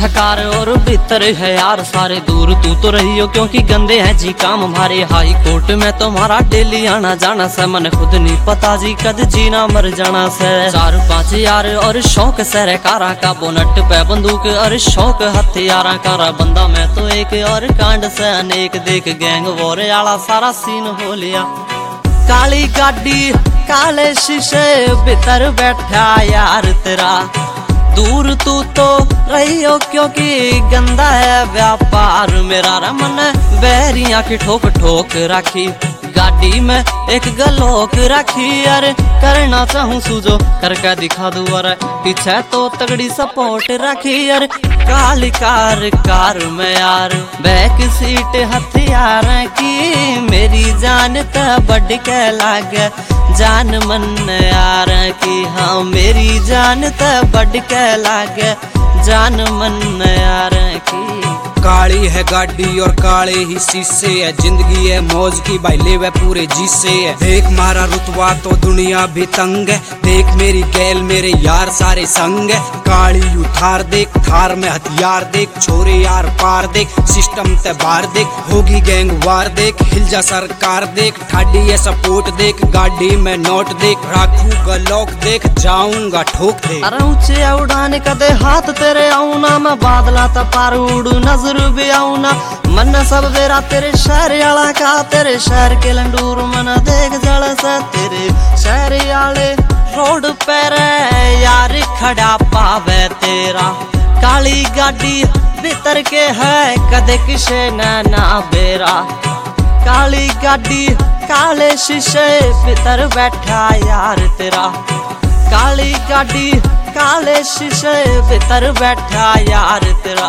खकार और भीतर है यार सारे दूर तू तो रही हो क्योंकि गंदे हैं जी काम हमारे। हाई कोर्ट में तुम्हारा डेली आना जाना से मन खुद नहीं पता जी कद जीना मर जाना से। 4-5 यार और शौक सरकारा का बोनट पे बंदूक और शौक हथियारा का बंदा मैं तो एक और कांड से अनेक देख गैंग वॉर आला सारा सीन हो लिया। काली गाड़ी काले शीशे भीतर बैठा यार तेरा दूर तू तो रही हो क्योंकि गंदा है व्यापार मेरा। रमन बहरिया की ठोक ठोक राखी गाड़ी में एक गलोक रखी। अरे करना चाहूँ सूझो करके दिखा दूं अरे पीछे तो तगड़ी सपोर्ट रखी। अरे काली कार में यार बैक सीट हथियार की मेरी जान तो बढ़ के लागे जान मन यार की। हाँ मेरी जान तो बढ़ के लागे जान मन यार की। काली है गाड़ी और काले ही शीशे है जिंदगी है मौज की भाई लेवे पूरे जीसे है। देख मारा रुतबा तो दुनिया भी तंग है देख मेरी गैल मेरे यार सारे संग है। काली उठार देख थार में हथियार देख छोरे यार पार देख सिस्टम ते बार देख होगी गैंग वार देख हिल जा सरकार देख ठाडी है सपोर्ट देख गाड़ी में नोट देख राखूंगा लॉक देख जाऊंगा ठोक दे। अरे ऊंचे उड़ाने कदे हाथ तेरे आऊना मैं बादला त पार उड़ू नजर भी आऊना मन सब बेरा तेरे शहर आला का तेरे शहर के लंडूर मन देख जड़ सा तेरे शहर आले रोड पर यार खड़ा पावे तेरा। काली गाड़ी भीतर के है कदे किसे ना बेरा। काली गाड़ी काले शीशे भीतर बैठा यार तेरा। काली गाड़ी काले शीशे भीतर बैठा यार तेरा।